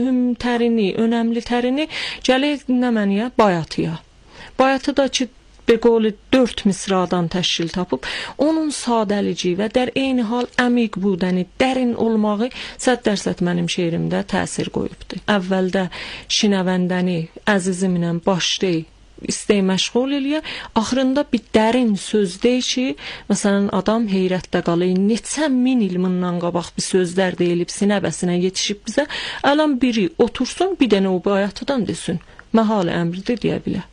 mühüm tərini, önəmli tərini gələk nə məniyə? Bayatıya. Bayatı da ki, Beqoli 4 misradan təşkil tapıb, onun sadəlici və dər eyni hal əmiq budəni, dərin olmağı 100% mənim şeirimdə təsir qoyubdur. Əvvəldə şinəvəndəni əzizimlə başlayıb, istəyi məşğul eləyə, axırında bir dərin söz deyir ki, məsələn, adam heyrətdə qalır, neçə min il bundan qabaq bir sözlər deyilib, sinəbəsinə yetişib bizə, ələn biri otursun, bir dənə o bayatıdan desin, məhal əmridir deyə bilər.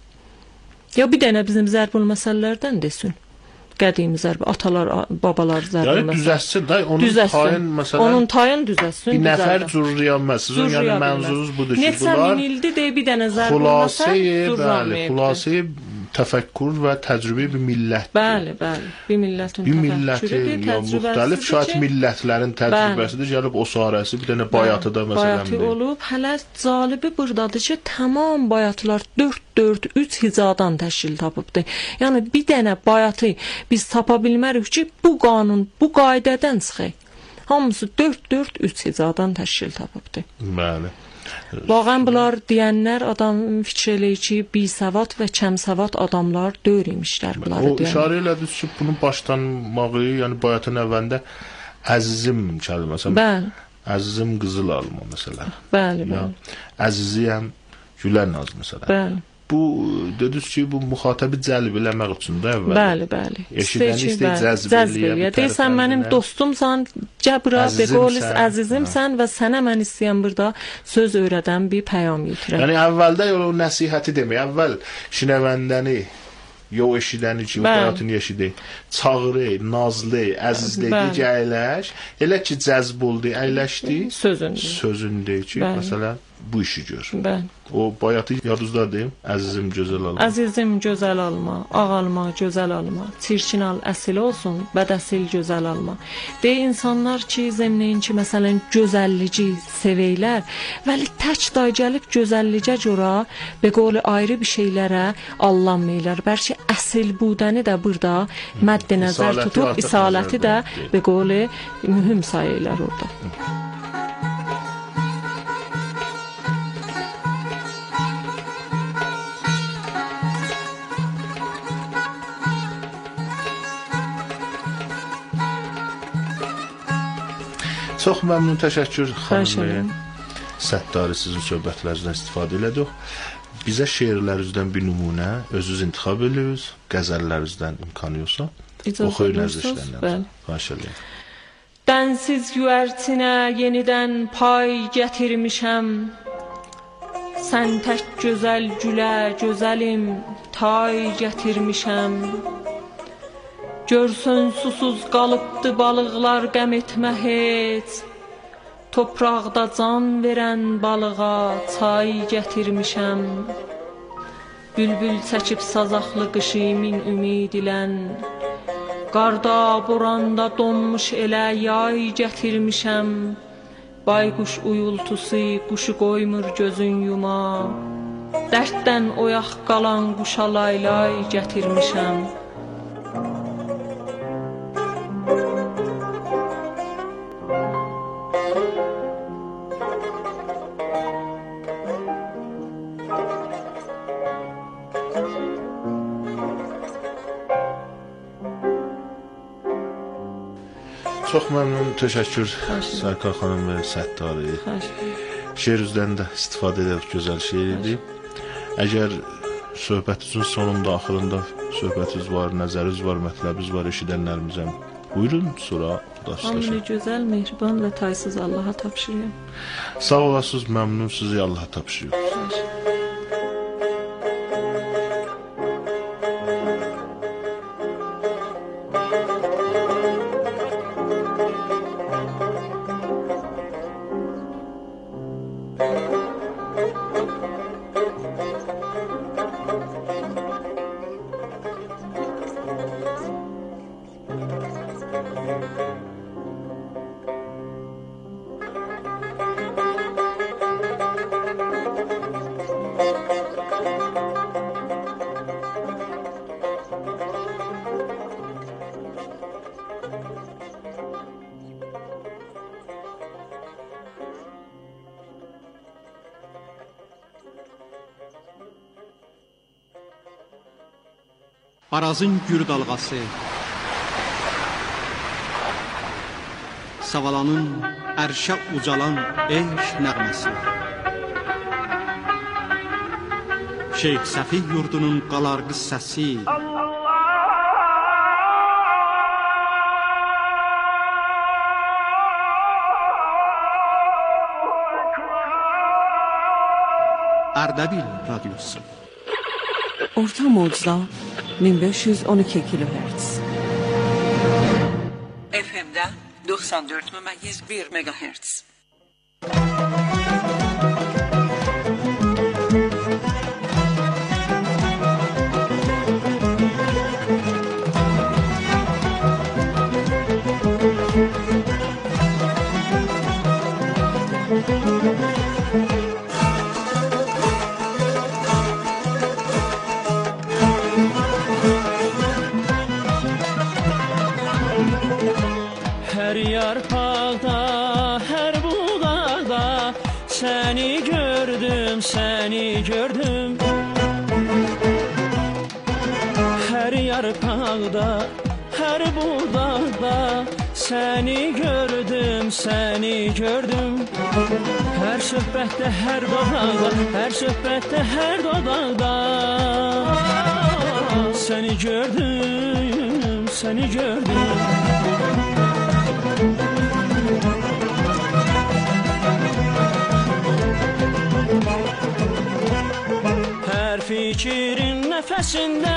Ya bir dənə bizim zərbül məsələlərdən desin. Qədim zərb, atalar, babalar zərbül məsələ. Yəni düzəssin, onun tayın məsələn. Onun tayın düzəssin. Bir nəfər zurriyanməz. Sizin yəni mənzurunuz budur ki, bunlar. Neçə min ildir deyə bir dənə zərbül məsələ zurramayıb. Xülasəyə təfəkkür və təcrübə bir millətdir. Bəli, bəli. Bir millətin təfəkkürüdür, müxtəlif şahid millətlərin təcrübəsidir. Gəlib o sarəsi bir dənə bayatıda məsələn. Bayatı olub, hələ calibi buradadır ki, tamam bayatlar 4-3 hizadan təşkil tapıbdır. Yəni bir dənə bayatı biz tapa bilmərik ki, bu qanun, bu qaydədən çıxır. Hamısı 4-3 hizadan təşkil tapıbdır. Bəli. Vaqən bunlar deyənlər adam fikir eləyir ki, bisavad və kəmsavad adamlar döyür imişlər bunları deyənlər. O işarə elədi ki, bunun başlanmağı, yəni bayatın əvvəlində əzizim kəlməsi. Bəli. Əzizim qızıl alma məsələn. Bəli, bəli. Əziziyəm gülər naz məsələn. Bəli. Bu dediniz ki, bu müxatəbi cəlb eləmək üçün də əvvəl. Bəli, bəli. Eşidəni cəzb eləyə. Deyirsən mənim dostumsan, Cəbra, Beqolis, əzizimsən və sənə mən istəyəm burada söz öyrədən bir pəyam yetirəm. Yəni əvvəldə o nəsihəti demək, əvvəl şinəvəndəni, yox eşidəni ki, o bayatını eşidi, çağırı, nazlı, əzizli, digəyləş, elə ki cəzb oldu, əyləşdi, sözündür ki, məsələn, bu işi gör. O bayatı yadınızdadır, əzizim gözəl alma. Əzizim gözəl alma, ağ alma, gözəl alma, çirkin al, əsil olsun, bədəsil gözəl alma. Deyir insanlar ki, zemneyin ki, məsələn, gözəllici seveylər, vəli tək day gəlib gözəllicə cora, Beqoli ayrı bir şeylərə allanmayırlar. Bəlkə əsil budəni də burada məddə nəzər tutub, isaləti də Beqoli mühüm sayırlar orada. Çox məmnun, təşəkkür xanım. Səttari sizin söhbətlərinizdən istifadə elədik. Bizə şeirlərinizdən bir nümunə özünüz intikhab edirsiniz, qəzəllərinizdən imkanı yoxsa oxuyun nəzişlərlə. Xahiş edirəm. Dənsiz güvərtinə yenidən pay gətirmişəm. Sən tək gözəl gülə, gözəlim, tay gətirmişəm. Görsün susuz qalıbdı balıqlar qəm etmə heç. Topraqda can verən balığa çay gətirmişəm. Bülbül çəkib sazaqlı qışimin ümid ilən. Qarda, boranda donmuş elə yay gətirmişəm. Bayquş uyultusu quşu qoymur gözün yuma. Dərddən oyaq qalan quşa laylay gətirmişəm. Çox məmnun, təşəkkür Sərkar xanım və Səttari. Şeirinizdən də istifadə edək, gözəl şeirdir. Əgər söhbətinizin sonunda, axırında söhbətiniz var, nəzəriniz var, mətləbiniz var, eşidənlərimizə buyurun, sonra hamını gözəl, mehriban və taysız Allaha tapşırıyorum. Sağ olasınız, məmnun, sizi Allaha tapşırıyorum. Arazın gür dalğası, Savalanın ərşə ucalan eşq nəğməsi, Şeyx Səfih yurdunun qalarğı səsi, Ərdəbil radyosu. Orta mocda 1512 kHz. FM'de 94,1 MHz. Her yarpaqda, her budaqda səni gördüm, səni gördüm. Her yarpaqda, her budaqda səni gördüm, səni gördüm. Her söhbətdə, her dodaqda, her söhbətdə, her dodaqda səni gördüm, səni gördüm. Her fikrin nefesinde,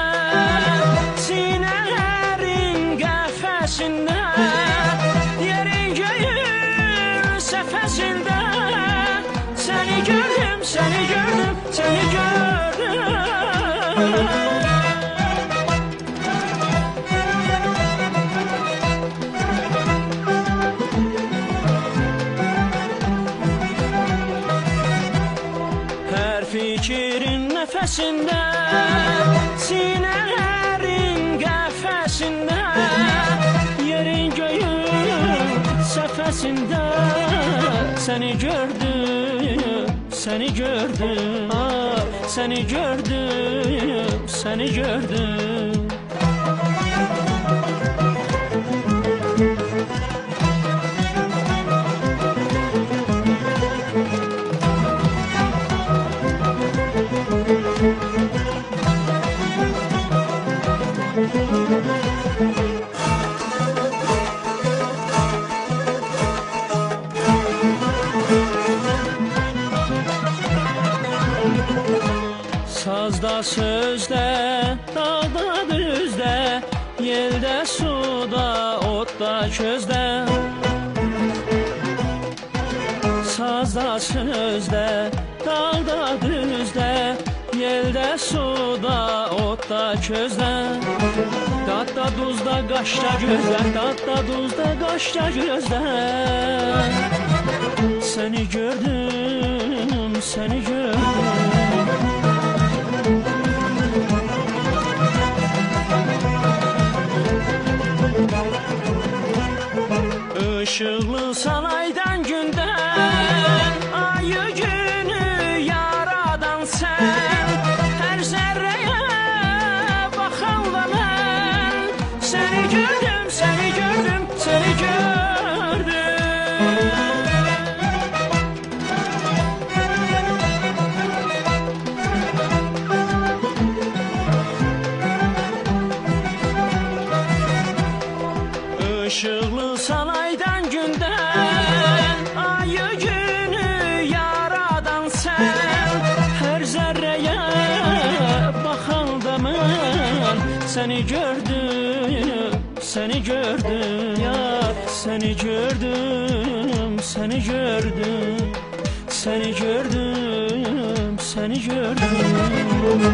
sinelerin qəfəsində, yerin göyün səfəsində səni gördüm, səni gördüm, səni gördüm. Fikrin nefesinde, sinelerin qəfəsində, yerin göyün səfəsində səni gördüm, səni gördüm, səni gördüm, səni gördüm. Sazda, sözdə, dağda, düzdə, yeldə, suda, otda, közdə. Sazda, sözdə, dağda, düzdə, yeldə, suda, otda, közdə. Dadda, duzda, qaşda, gözdə, dadda, duzda, qaşda, gözdə. Səni gördüm, səni gördüm. Işıqlı sanaydan gündən, ayı günü yaradan sən, hər zərrəyə baxan da mən, səni gördüm, səni gördüm, səni gördüm. Işıqlı sanaydan gündən, ayı günü yaradan sən, hər zərrəyə baxan da mən, səni gördüm, səni gördüm, ya səni gördüm, səni gördüm, səni gördüm, səni gördüm.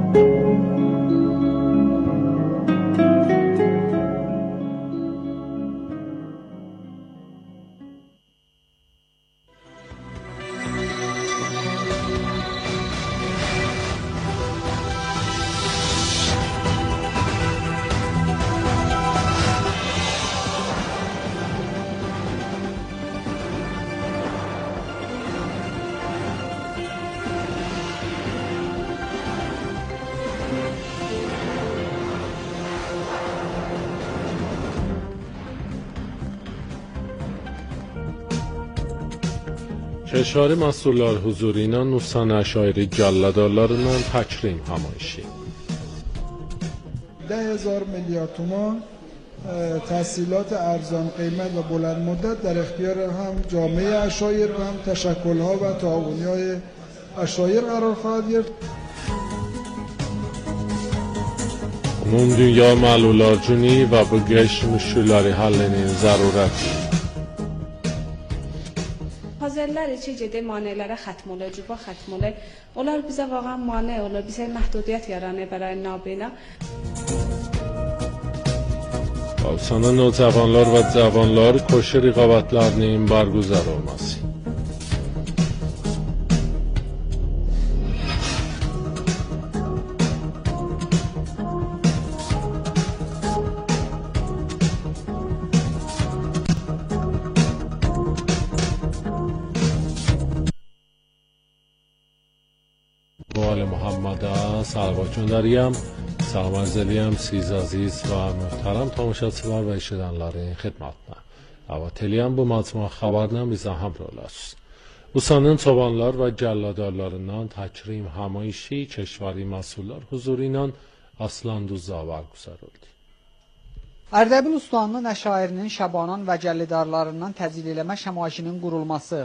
Keşvari Mahsullar huzuru ilə Nusan Əşairi Gəlladarlarından təkrim həmayişi. 10,000 میلیارد تومان تسهیلات ارزان قیمت و بلند مدت در اختیار هم جامعه عشایر و هم تشکل‌ها و تعاونی‌های عشایر قرار خواهد گرفت. Umum Dünya Məlullar Günü və bu qəş müşkülləri həllinin zərurəti. Hazırlar içəcədə maneələrə xətm olur, cüba xətm olur. Onlar bizə vaqan mane olur, bizə məhdudiyyət yaranır برای نابینا. Sana navcavanlar və cavanlar koşu rəqabətlərinin barguzar olması. بال محمد salvat göndəriyəm. Salam arz eləyəm siz əziz və möhtərəm tamaşaçılar və eşidənlərin xidmətinə. Dəvət eləyəm bu məcmua xəbərlə bizə həmrəh olasınız. Busanın çobanlar və gəlladarlarından təkrim həmayişi Keşvari Mahsullar huzuru ilə Aslanduzda barguzar oldu. Ərdəbil Ustanının əşairinin Şabanan və gəllidarlarından təzil eləmə şəmayişinin qurulması.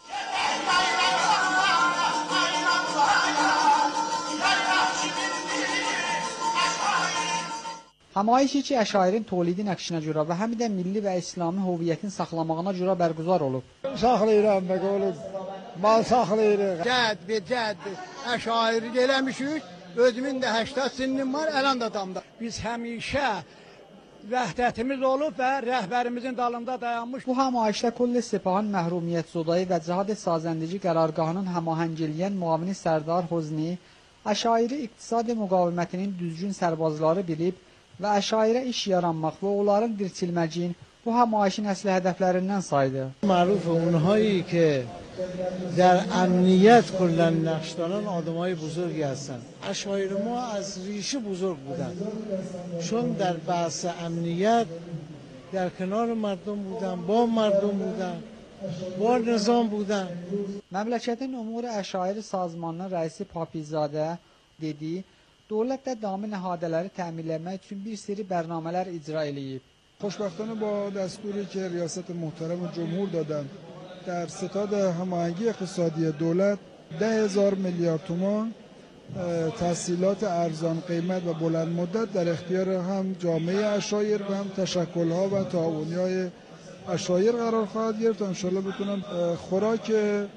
Həmayişi ki, əşairin tolidi nəqşinə görə və həm də milli və İslami hüviyyətin saxlamağına görə bərguzar olub. Saxlayıram, məqolub, mal saxlayırıq. Cəd və cəd əşairi eləmişik, özümün də 80 sinnim var, ələn də damda. Biz həmişə vəhdətimiz olub və rəhbərimizin dalında dayanmış. Bu həmayişdə Kull-i Sepahın Məhrumiyyət Zodayı və Cihad-ı Sazəndici qərargahının həmahəng eləyən müavini Sərdar Hozni, əşairi iqtisadi müqavimətinin düzgün sərbazları bilib, və əşairə iş yaranmaq və onların dirçilməciyin bu həmayişin əsli hədəflərindən saydı. Maruf اونهایی که در امنیت کلا نقش دارن آدمای بزرگی هستن. اشایر ما از ریشه بزرگ بودن. چون در بحث امنیت در کنار مردم بودن، با مردم بودن، با نظام بودن. Məmləkətin Umur Əşairi Sazmanının rəisi Papizadə dedi, dövlət də dami nəhadələri təminləmək üçün bir seri bərnamələr icra eləyib. خوشبختانه با دستوری که ریاست محترم جمهور دادن در ستاد هماهنگی اقتصادی دولت 10,000 میلیارد تومان تسهیلات ارزان قیمت و بلند مدت در اختیار هم جامعه عشایر و هم تشکل‌ها و تعاونی‌های عشایر قرار خواهد گرفت تا انشالله بتونن خوراک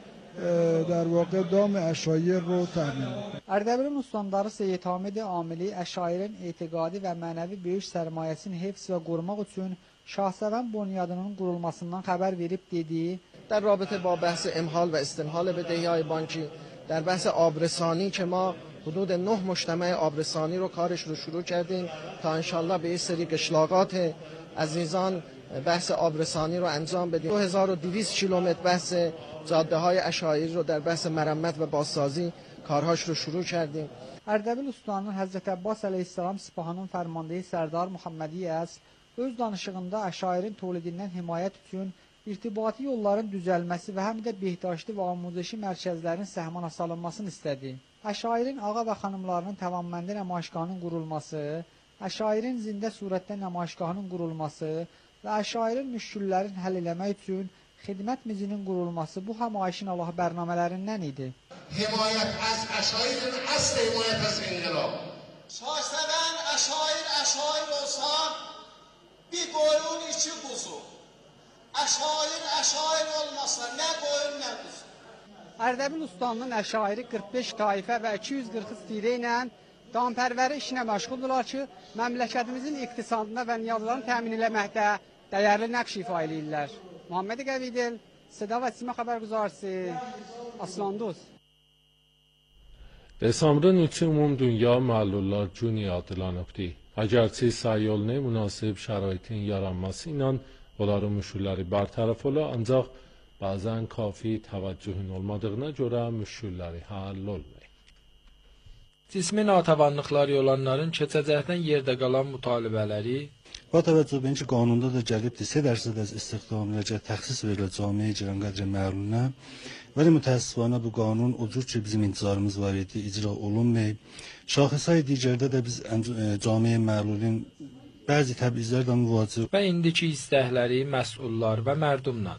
در واقع دام əşair رو təmin edir. Ərdəbilin ustandarı Seyyid Hamid Amili əşairin etiqadi və mənəvi böyük sərmayəsini hifz və qorumaq üçün Şahsevən bunyadının qurulmasından xəbər verib dediyi در رابطه با بحث امهال و استمهال بدهی‌های بانکی در بحث آبرسانی که ما حدود 9 مجتمع آبرسانی رو کارش رو شروع کردیم تا انشالله به یه سری قشلاقات عزیزان بحث آبرسانی رو انجام بدیم. 2200 کیلومتر بحث جاده های عشایر رو در بحث مرمت و بازسازی کارهاش رو شروع کردیم. Ərdəbil Ustanının Həzrət Abbas əleyhissalam Sipahının fərmandeyi Sərdar Muhammedi Əsl öz danışığında əşairin tolidindən himayət üçün irtibati yolların düzəlməsi və həm də behdaşlı və amuzişi mərkəzlərin səhmana salınmasını istədi. Əşairin ağa və xanımlarının təvamməndə nəmayişgahının qurulması, əşairin zində surətdə nəmayişgahının qurulması və əşairin müşküllərin həll eləmək üçün xidmət mizinin qurulması bu həmayişin Allah bərnamələrindən idi. Himayət az əşairin əsl himayət az inqilab. Şahsevən əşair olsan bir qoyun içi quzu. Əşair olmasa nə qoyun nə quzu. Ərdəbil Ustanının əşairi 45 taifə və 240 firə ilə damperveri işinə məşğuldurlar ki, məmləkətimizin iqtisadına və niyazlarını təmin etməkdə dəyərli nəqş ifa edirlər. Muhammed Qəvidil, Seda və Sima xəbərguzarçısı, Aslandoz. Desambrın 3-ü Umum Dünya Məllullar Günü adlanıbdır. Əgərçi sayolunu münasib şəraitin yaranması ilə onların müşkülləri bərtərəf ola, ancaq bəzən kafi təvəccühün olmadığına görə müşkülləri həll olmur. Cismi natəvanlıqları olanların keçəcəkdən yerdə qalan mütalibələri با توجه به اینکه قانونda da gəlibdir 3% از استخدام eləcək təxsis verilir camiyə icran qədri məluluna. Vəli mütəəssifانه bu qanun o cür ki bizim intizarımız var idi, icra olunmayıb. Şaxisay digərdə də biz camiyə məlulun bəzi təbizlərlə müvaciə və indiki istəkləri məsullar və mərdumla.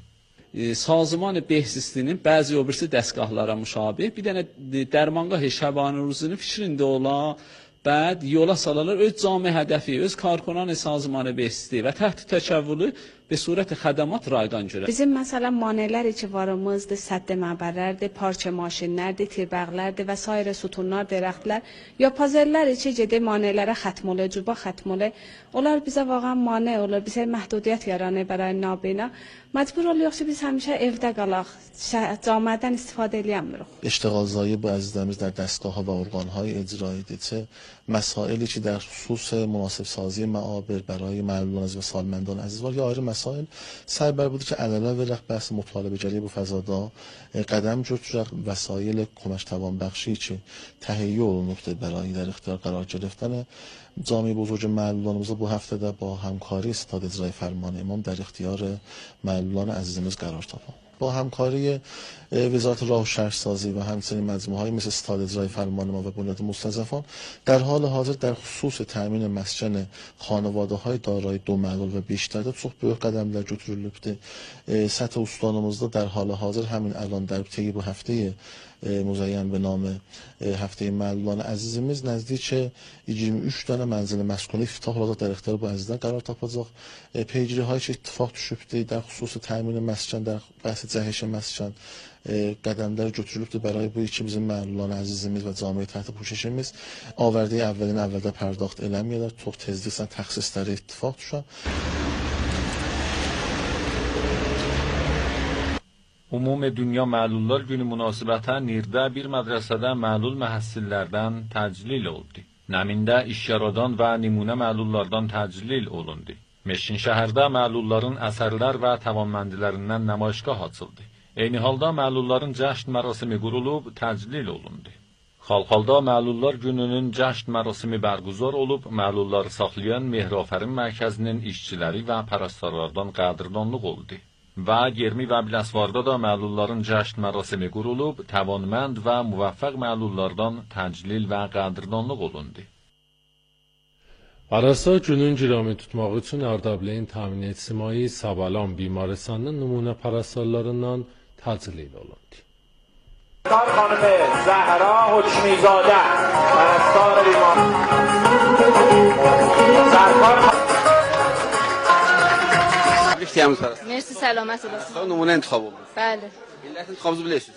Sazman behzistinin bəzi o birisi dəstgahlara müşabih, bir dənə dərmanqah Şəbani Ruzinin fikrində olan بعد yola salalar öz cami hədəfi, öz karkonan sazman behzisti və təxt təkəvvülü به صورت خدمات raydan görə. Bizim məsələn maneələr ki varımızdır, sədd məbərlərdir, parça maşinlərdir, tirbağlardır və sairə sütunlar, dərəxtlər, ya pazarlar ki gedə maneələrə xətm olur, cuba xətm olur. Onlar bizə vaqan mane olur, bizə məhdudiyyət yaranır برای nabina. Məcbur oluruq ki biz həmişə evdə qalaq, camiədən istifadə edəmirik. اشتغالزایی با عزیزانımız در دستگاه‌ها و ارگان‌های اجرایی چه مسائلی که در خصوص مناسب سازی معابر برای معلولان و سالمندان عزیزوار یا آیر مسائل سعی بر بوده که علاوه بر بحث مطالبه جلی bu fəzada qədəm götürək vəsail kömək tavan bəxşi ki təhiyyə olunubdur برای در اختیار قرار گرفتن جامعه بزرگ معلولانımızı bu həftədə با همکاری ستاد اجرای فرمان امام در اختیار معلولان عزیزimiz قرار تاپم. با همکاری وزارت راه و شهرسازی و همچنین مجموعه‌های مثل ستاد اجرای فرمان ما و بنیاد مستضعفان در حال حاضر در خصوص تامین مسکن خانواده‌های دارای دو معلول و بیشتر də çox böyük qədəmlər götürülübdür. سطح استانımızda در حال حاضر همین الان در طی bu həftəyə müzəyyən به نام هفته معلولان عزیزimiz نزدیک 23 dənə mənzili məskuni iftitah olacaq در اختیار bu əzizlər qərar tapacaq. Peygiriهای ki ittifaq düşübdür در خصوص تامین مسکن در بحث جهش مسکن qədəmlər götürülübdür برای bu iki bizim məlulan əzizimiz və camiə təhti puşişimiz avərdiyi əvvəldə pərdaxt eləməyələr, çox tezliklə təxsisləri ittifaq düşər. Umum Dünya Məlullar Günü münasibətən Nirdə bir mədrəsədə məlul məhəssillərdən təclil oldu. Nəmində iş yaradan və nümunə məlullardan təclil olundu. Meşin şəhərdə məlulların əsərlər və təvanməndilərindən nəmayişgah açıldı. Eyni halda məlulların cəşn mərasimi qurulub, təclil olundu. Xalxalda Məlullar Gününün cəşn mərasimi bərguzar olub, məlulları saxlayan Mehrafərin mərkəzinin işçiləri və pərəstərlərdən qədirdanlıq oldu. Və Germi və Biləsvarda da məlulların cəşn mərasimi qurulub, təvanmənd və müvəffəq məlullardan təclil və qədirdanlıq olundu. Arasa günün giramı tutmaq üçün Ərdəbilin Təmin İctimai Sağlam Bimaristانının nümunə pərəstərlərindən təclil olundu. خانم زهرا حکمیزاده پرستار بیمار مرسی سلامت باشید. نمونه انتخاب بود. بله. علت انتخابز بلیشید.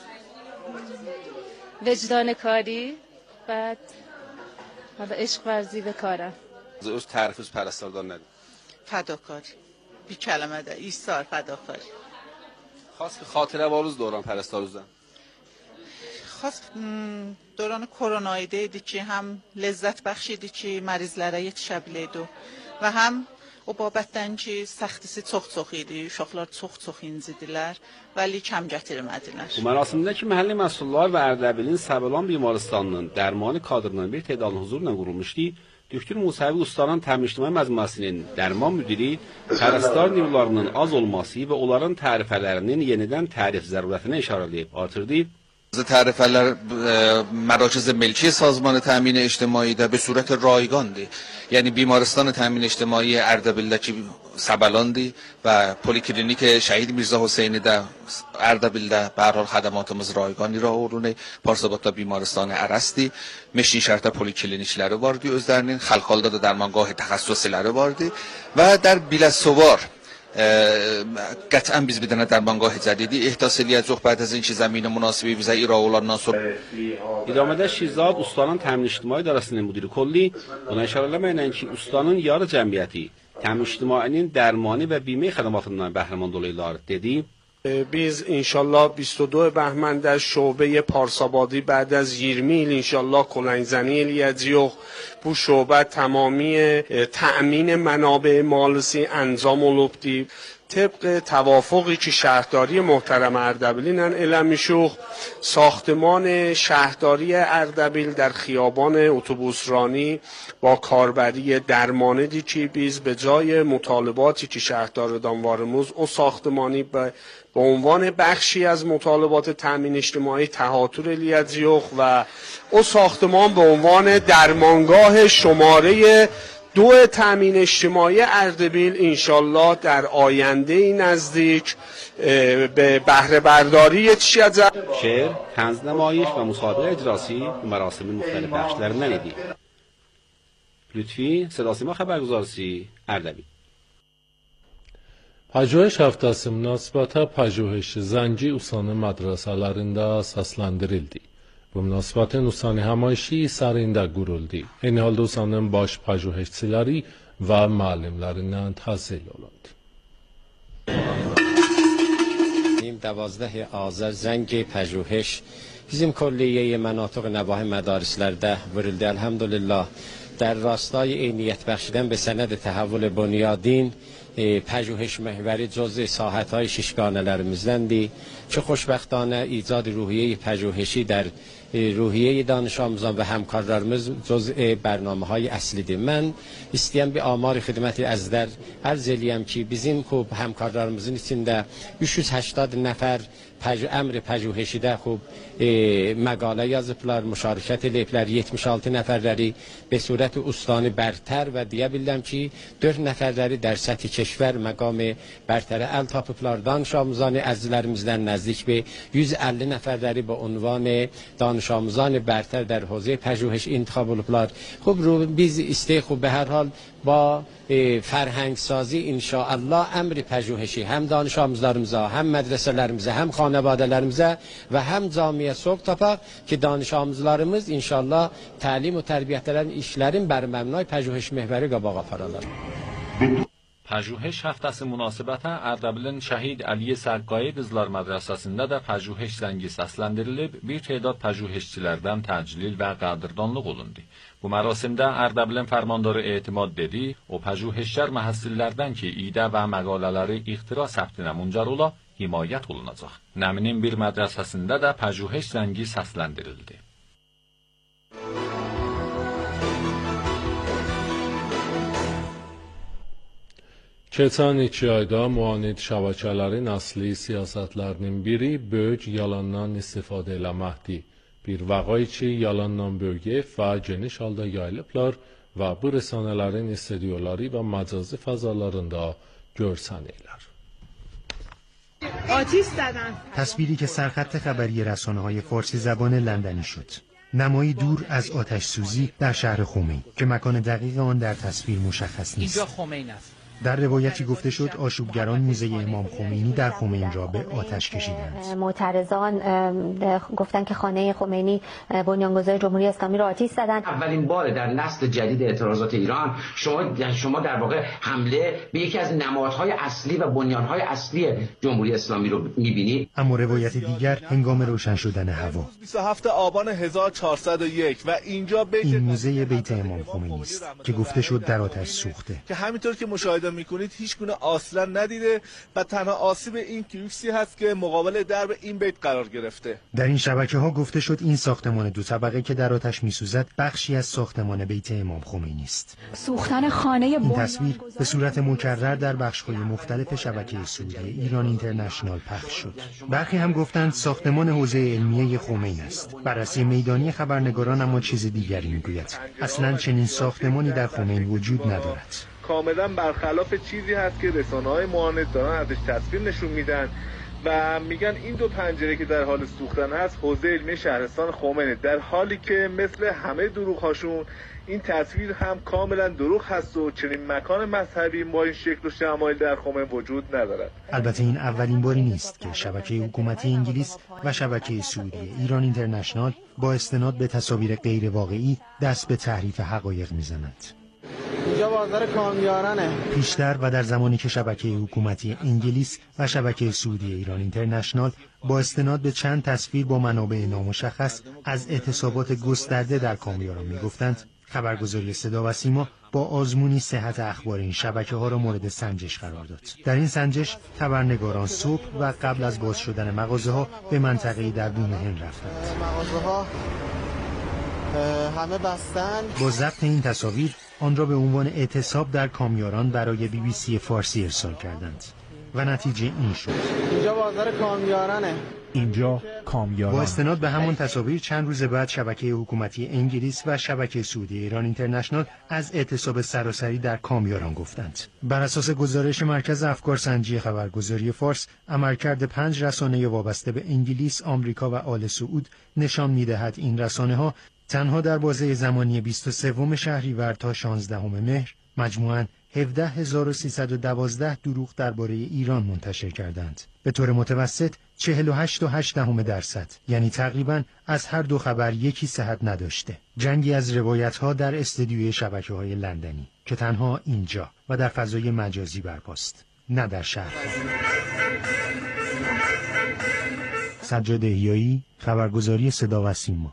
وجدان کاری بعد حالا عشق ورزی به کارم. از تعریفش پرستاردار ندید. فداکاری. بی کلمه ده ایثار فداکاری. خاص که خاطره واروز دوران پرستاروزdan. خاص دوران کرونایی idi ki həm ləzzət bəxş idi ki mərizlərə yetişə biləydi və həm o babətdən ki səxtisi çox idi, uşaqlar çox incidilər ولی kəm gətirmədilər. Bu mərasimdəki məhəlli məsullar və Ərdəbilin Səbəlan Bimaristانının dərmanı kadrının bir tədalın huzuruna qurulmuşdu. Döktür Musavi Ustaların Təmin İctimai Məcmuəsinin dərman müdiri pərəstar nivlarının az olması və onların tərifələrinin yenidən tərif zərurətinə işarə edib artırdı. تعرفه‌ler مراکز ملکی سازمان تامین اجتماعی ده به صورت رایگاندی یعنی بیمارستان تامین اجتماعی اردبیل‌دکی سبلاندی و پلیکلینیک شهید میرزا حسینی ده اردبیل‌ده به هر حال خدماتımız رایگانی را orunu پارساباتا بیمارستان ارستی meşin şərtdə poliklinikləri vardı özlərinin xalqalda da dərmanqah təxəssüsləri vardı və در بیلسوار قطعا biz bir dənə dərmanqah icadidir. Ehtasiliyə çox بعد از اینکه زمین مناسبی bizə ira olandan sonra İdamədə Şirzad Ustanın Təmin İctimai İdarəsinin müdiri kolli buna işarə eləməklə ki, ustanın yarı cəmiyyəti təmin ictimainin dərmani və bimə xidmətlərindən bəhrəmand olurlar dedi. Biz inşallah 22 بهمن در شعبه پارسابادی بعد از 20 yıl inşallah کلنگزنی eləyəcəyik. Bu şöbə tamami تأمین منابع مالسی انجام olubdur. طبق توافقی که شهرداری محترم اردبیل eləmişik ساختمان شهرداری اردبیل در خیابان اتوبوسرانی با کاربری درمانه که biz به جای مطالباتی که شهردار دانوارموز او ساختمانی به عنوان بخشی از مطالبات تامین اجتماعی تهاتر الیدریوخ و او ساختمان به عنوان درمانگاه شماره 2 تامین اجتماعی اردبیل انشالله در آینده نزدیک به بهره برداری شعر، طنز نمایش و مسابقه اجراسی مراسم مختلف بخشلerinden idi. لطفی صدا سیما خبرگزارسی اردبیل. Pəjühəş həftəsi münasibətə pəjühəş Zəngi Usanı mədrəsələrində səsləndirildi. Bu münasibətin Usani həmayişi sərində quruldu. Eyni halda Usanın baş pəjühəşçiləri və müəllimlərindən təhsil olundu. 12 آذر زنگ پژوهش bizim کلیه مناطق نواحی مدارسلerde verildi elhamdülillah. در راستای عینیت بخشیدن به سند تحول بنیادین پژوهش محوری جزء ساحت‌های ششگانه‌لرimizdəndir. چه خوشبختانه ایجاد روحیه پژوهشی در روحیه دانش آموزان و همکارlarımız جزء برنامه‌های اصلیdir. من istəyəm bir amar xidməti əzlər arz eləyəm ki, bizim xub həmkarlarımızın içində 380 nəfər əmr pəjüheşidə xub məqalə yazıblar, müşarikət ediblər. 76 nəfərləri به صورت استانی برتر و deyə bilirəm ki 4 nəfərləri در سطح کشور مقام برتر əl tapıblar. Danış آموزان əzizlərimizdən نزدیک به 150 nəfərləri به عنوان دانش آموزان برتر در حوزه پژوهش انتخاب olublar. خب biz istəyik خب به هر حال با فرهنگ سازی انشاءالله امر پژوهشی هم دانش آموزlarımıza هم مدرسələrimizə هم خانوادələrimizə və هم camiyə soğuk tapaq ki دانش آموزlarımız inşallah təlim və tərbiyətlərin işlərin bər məbnای pəjüheş məhvəri qabağa aparalar. Pəjüheş həftəsi münasibəti Ərdəbilin Şəhid Əliyə Səqqayi Qızlar Mədrəsəsində də pəjüheş zəngi səsləndirilib, bir tədat pəjüheşçilərdən təclil və qədrdanlıq olundu. Bu mərasimdə Ərdəbilin fərmandarı Etimad dedi, o pəjüheşçilər məhəssillərdən ki, idə və məqalələri ixtira səbtinə muncar ola, himayət olunacaq. Nəminin bir mədrəsəsində də pəjüheş zəngi səsləndirildi. Keçən 2 ayda muanid şəbəkələrin asli siyasətlərinin biri böyük yalandan istifadə eləməkdir. Bir vəqai ki, yalandan böyük və geniş halda yayılıblar və bu rəsanələrin istediyorları və məcazi fəzalarında görsənirlər. تصویری که سرخط خبری رسانه‌های فارسی زبان لندنی شد. نمایی دور از آتش سوزی در شهر خمینی که مکان دقیق آن در تصویر مشخص نیست. اینجا خمینی است. در روایتی گفته شد آشوبگران موزه امام خمینی در خمینی را به آتش کشیدند. معترضان گفتند که خانه خمینی بنیانگذار جمهوری اسلامی را آتش زدند. اولین بار در نسل جدید اعتراضات ایران شما در واقع حمله به یکی از نمادهای اصلی و بنیانهای اصلی جمهوری اسلامی رو می‌بینید. اما روایت دیگر هنگام روشن شدن هوا. 27 آبان 1401 و اینجا این موزه بیت امام خمینی است که گفته شد در آتش سوخته. که همینطور که مشاهده میکنید هیچ گونه اصلا ندیده و تنها آسیب این کیوکسی هست که مقابل درب این بیت قرار گرفته. در این شبکه‌ها گفته شد این ساختمان 2 طبقه که در آتش میسوزد بخشی از ساختمان بیت امام خمینی است. سوختن خانه این تصویر به صورت مکرر در بخش‌های مختلف شبکه سوری ایران اینترنشنال پخش شد. برخی هم گفتند ساختمان حوزه علمیه خمینی است. بررسی میدانی خبرنگاران اما چیز دیگری میگوید. اصلاً چنین ساختمانی در خمینی وجود ندارد. کاملا برخلاف چیزی هست که رسانه‌های معاند دارن ازش تصویر نشون میدن و میگن این دو پنجره که در حال سوختن هست حوزه علمی شهرستان خمینی، در حالی که مثل همه دروغ‌هاشون این تصویر هم کاملا دروغ هست و چنین مکان مذهبی با این شکل و شمایل در خمینی وجود ندارد. البته این اولین باری نیست که شبکه حکومتی انگلیس و شبکه سعودی ایران اینترنشنال با استناد به تصاویر غیر واقعی دست به تحریف حقایق میزنند. اینجا بازار کامیارانه. پیشتر و در زمانی که شبکه حکومتی انگلیس و شبکه سعودی ایران اینترنشنال با استناد به چند تصویر با منابع نامشخص از اعتصابات گسترده در کامیاران میگفتند، خبرگزاری صدا و سیما با آزمونی صحت اخبار این شبکه ها را مورد سنجش قرار داد. در این سنجش خبرنگاران صبح و قبل از باز شدن مغازه ها به منطقه‌ای در بومهن رفتند. مغازه ها همه بستن. با ضبط این تصاویر آن را به عنوان اعتصاب در کامیاران برای BBC فارسی ارسال کردند و نتیجه این شد. اینجا بازار کامیارانه. اینجا کامیاران. با استناد به همون تصاویر چند روز بعد شبکه حکومتی انگلیس و شبکه سعودی ایران اینترنشنال از اعتصاب سراسری در کامیاران گفتند. بر اساس گزارش مرکز افکارسنجی خبرگزاری فارس، عملکرد 5 رسانه وابسته به انگلیس، آمریکا و آل سعود نشان می‌دهد این رسانه‌ها تنها در بازه زمانی 23 شهریور تا 16 مهر مجموعاً 17312 دروغ درباره ایران منتشر کردند. به طور متوسط 48.8%، یعنی تقریباً از هر دو خبر یکی صحت نداشته. جنگی از روایت‌ها در استدیوی شبکه‌های لندنی که تنها اینجا و در فضای مجازی برپاست، نه در شهرها. سجاد احیایی، خبرگزاری صدا و سیما.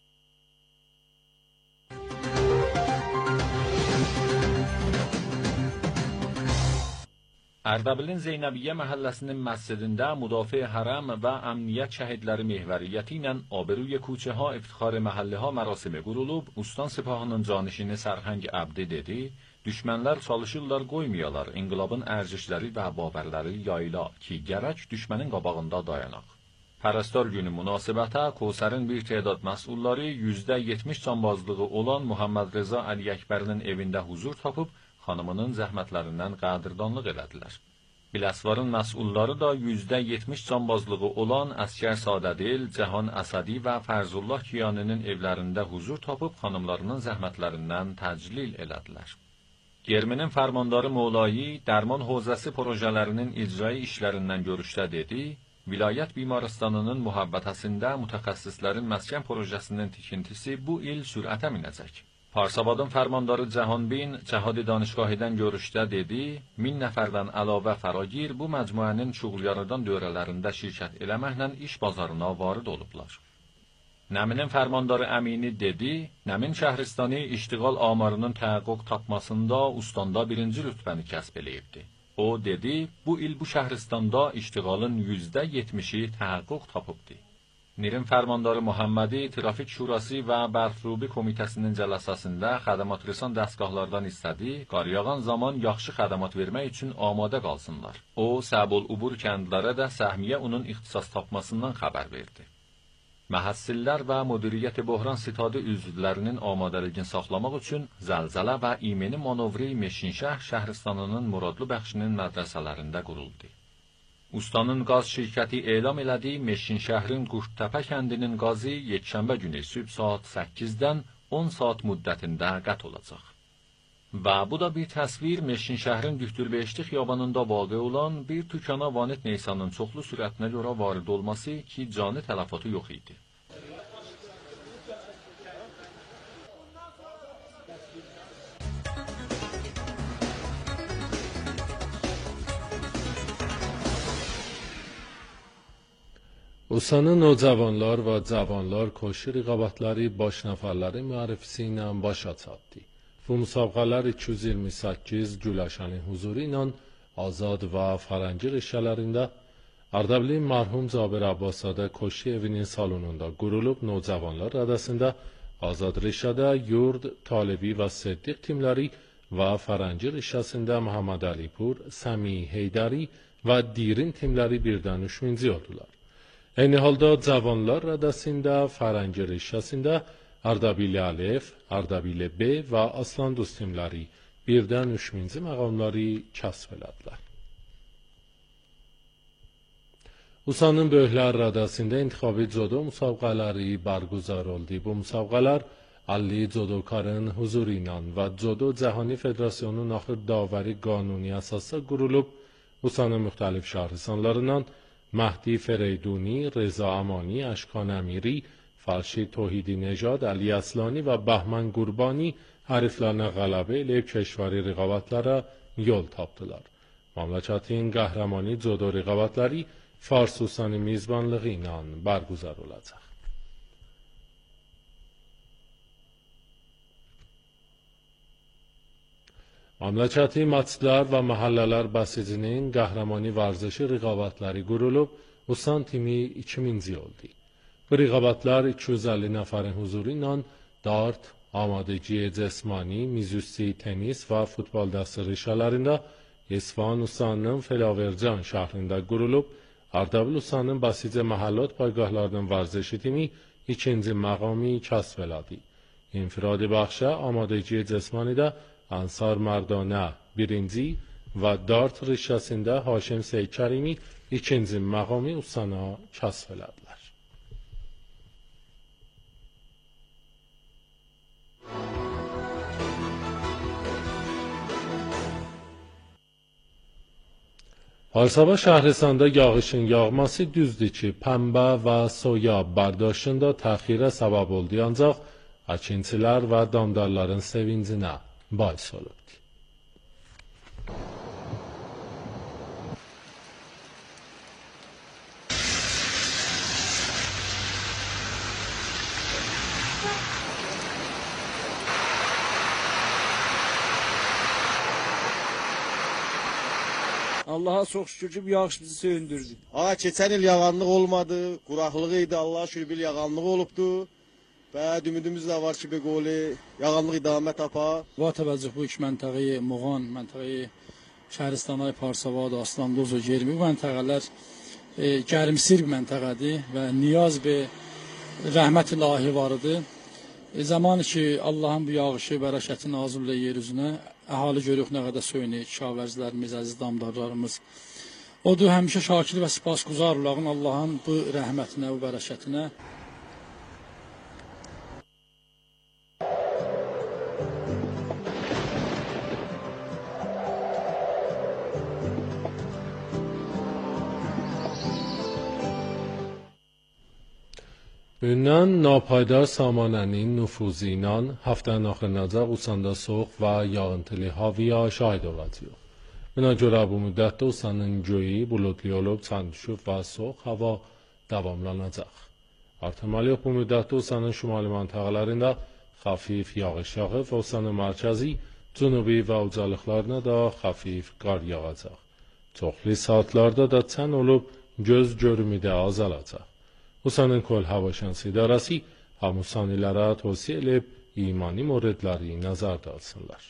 Ərdəbilin Zeynəbiyyə məhəlləsinin məscidində müdafiə hərəm və əmniyyət şəhidləri mehvəriyyəti ilə Aberuy Kuçeha İftixar Məhəlliha mərasimi qurulub. Ustan Sipahının canişini Sərhəng Əbdi dedi, düşmənlər çalışırlar qoymayalar inqilabın ərzişləri və bəbərləri yayla ki, gərək düşmənin qabağında dayanaq. Pərəstar günü münasibətə Kosərin bir tədad məsulları %70 canbazlığı olan Muhammed Reza Əli Əkbərinin evində huzur tapıb, xanımının zəhmətlərindən qədirdanlıq elədilər. Biləsvarın məsulları da %70 canbazlığı olan Əskər Sadədil, Cəhan Əsədi və Fərzullah Kiyaninin evlərində huzur tapıb, xanımlarının zəhmətlərindən təclil elədilər. Germinin fərmandarı Molayi, dərman hozəsi projelərinin icrai işlərindən görüşdə dedi, Vilayət bimarıstanının mühabbətəsində mütəxəssislərin məskən projesinin tikintisi bu il sürətə minəcək. Parsabadın fərmandarı Cəhanbin Cəhadi Danışgahidən görüşdə dedi, 1000 nəfərdən əlavə fəragir bu məcmuənin şuğulyarıdan dövrələrində şirkət eləməklə iş bazarına varid olublar. Nəminin fərmandarı Əmini dedi, Nəmin şəhristanı iştiqal amarının təhəqqüq tapmasında ustandə 1-ci rütbəni kəsb eləyibdi. O dedi, bu il bu şəhristanda iştiqalın %70-i təhəqqüq tapıbdı. Nirin fərmandarı Muhammədi Trafik Şurası və Bərfrubi Komitəsinin cələsəsində xədəmatrəsan dəstgahlardan istədi, qarıyağan zaman yaxşı xədəmat vermək üçün amadə qalsınlar. O, Səbul-Ubur kəndlərə də səhmiyə onun ixtisas tapmasından xəbər verdi. Məhəssillər və Müdiriyyət Böhran Sitadı üzvlərinin amadəligini saxlamaq üçün Zəlzələ və İmeni Manovri Meşinşəhr şəhristanının Muradlı bəxşinin mədrəsələrində quruldu. Ustanın qaz şirkəti elan elədi, Meşinşəhrin Qurttəpə kəndinin qazı yekşənbə günü sübh saat 8-dən 10 saat müddətində qət olacaq. Və bu da bir təsvir Meşinşəhrin Dühtürbeşli xiyabanında vaqe olan bir tükana Vanet Neysanın çoxlu sürətinə görə varid olması ki, cani tələfatı yox idi. Ustanın Nocavanlar və Cavanlar koşu rəqabətləri baş nəfərləri müərrifisi ilə başa çatdı. Bu müsabiqələr 228 güləşənin huzuru ilə Azad və Fərəngi rişələrində Ərdəbilin mərhum Cabir Abbasadə koşu evinin salonunda qurulub. Nocavanlar rədəsində Azad rişədə Yurd, Talebi və Səddiq timləri və Fərəngi rişəsində Məhəmməd Əlipur, Səmi Heydəri və Dirin timləri birdən 3000-ci oldular. Eyni halda Cavanlar rədəsində Fərəngi rişəsində Ərdəbili Əlif, Ərdəbili B və Aslanduz timləri birdən 3000-ci məqamları kəsb elədilər. Usanın Böyüklər Radasında intiqabi cüdo müsabiqələri barguzar oldu. Bu müsabiqələr 50 cüdokarın huzuru ilə və Cüdo Cəhani Federasyonunun axır davəri qanuni əsasda qurulub, Usanın müxtəlif şəhərsanlarından Məhdi Fereyduni, Reza Amani, Əşkan Əmiri, Falşi Tohidi Nejad, Əli Əslani və Bəhmən Qurbani həriflərinə qələbə eləyib keşvari rəqabətlərə yol tapdılar. Məmləkətin qəhrəmani cüdo rəqabətləri Fars Usanı mizbanlığı ilə barguzar olacaq. Məmləkəti maçlar və məhəllələr bəsicinin qəhrəmani vərzişi rəqabətləri qurulub, Usan timi 2000-ci oldu. Bu rəqabətlər 250 nəfərin huzuru ilə dart, amadəgi cəsmani, mizüstü tenis və futbol dəsti rişələrində İsfahan Usanının Felavercan şəhrində qurulub, Ardabil Usanının basicə məhəllət paygahlarının vərzişi timi 2-ci məqami kəsb elədi. İnfiradi bəxşə amadəgi cəsmanidə Ansar Mərdanə 1-ci və dart rişəsində Haşim Seykərimi 2-ci məqami Usana kəsb elədilər. Arsaba şəhrisanda yağışın yağması düzdür ki, pəmbə və soya bardaşında təxirə səbəb oldu, ancaq əkinçilər və damdarların sevincinə bais olubdur. Allah'a çok şükür ki bu yağış bizi söndürdü. Geçen yıl yağanlık olmadı, kuraklık idi, Allah'a şükür bir yağanlık olubdu. Və ümidimiz də var ki, bir qoli yağanlıq idamə tapa. Va təvəccüh bu iki məntəqəyi Muğan, məntəqəyi Şəhristanay, Parsavad, Aslandoz və Germi bu məntəqələr gərimsir bir məntəqədir və niyaz bir rəhmət ilahi varıdır. Zamanı ki, Allahın bu yağışı, bərəkəti nazil yer üzünə, əhali görüb nə qədər söyünür, kişavərcilərimiz, əziz damdarlarımız. Odur, həmişə şakir və sipasguzar olağın Allahın bu rəhmətinə, bu bərəkətinə. Ünən napaydar samanənin nüfuzu ilə həftənin axırınacaq Usanda soğuq və yağıntılı havaya şahid olacaq. Buna görə bu müddətdə Usanın göyü buludlu olub, çan düşüb və soğuq hava davamlanacaq. Artmalı bu müddətdə Usanın şimali məntəqələrində xəfif yağış yağıb və Usanın mərkəzi, cünubi və ucalıqlarına da xəfif qar yağacaq. Çoxlu saatlarda da çən olub, göz görümü də azalacaq. Usanın Kol Hava Şansı İdarəsi həmüsanilərə tövsiyə edib imani moridləri nəzərdə alsınlar.